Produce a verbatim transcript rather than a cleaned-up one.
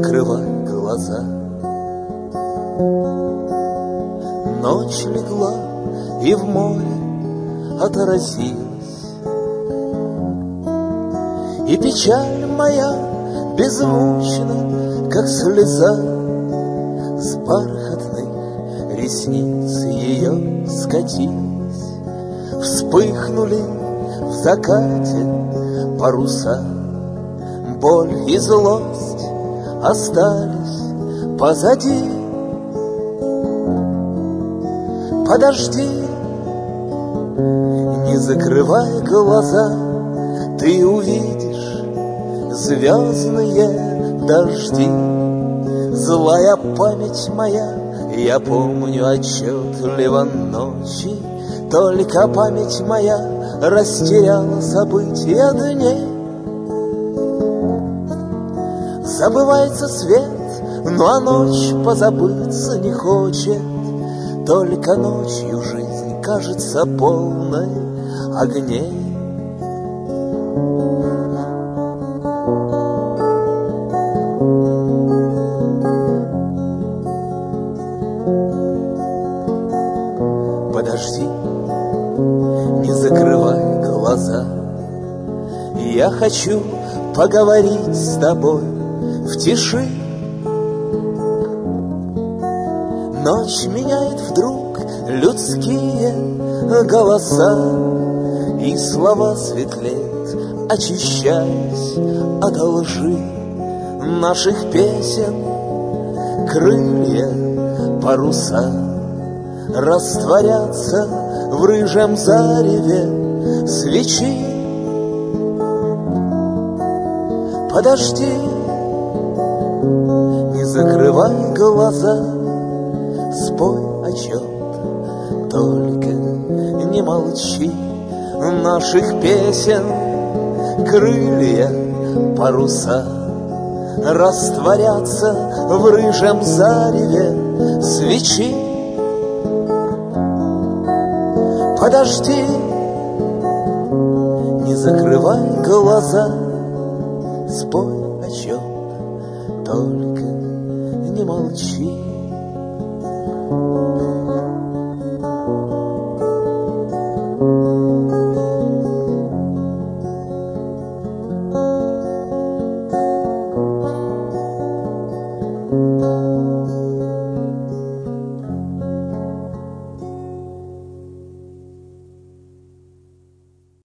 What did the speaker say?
закрывай глаза. Ночь легла, и в море отразилась, и печаль моя беззвучно, как слеза, с бархатной ресниц ее скатилась. Вспыхнули в закате паруса, боль и злость остались позади. Подожди, не закрывай глаза, ты увидишь звездные дожди. Злая память моя, я помню отчетливо ночи, только память моя растеряла события дней. Забывается свет, ну а ночь позабыться не хочет, только ночью жизнь кажется полной огней. Подожди, не закрывай глаза, я хочу поговорить с тобой в тиши. Ночь меняет вдруг людские голоса, и слова светлеют, очищаясь от лжи наших песен. Крылья, паруса растворятся в рыжем зареве свечи. Подожди, не закрывай глаза, спой о чем, только не молчи. Наших песен крылья, паруса растворятся в рыжем зареве свечи. Подожди, не закрывай глаза, спой о чем, только не молчи.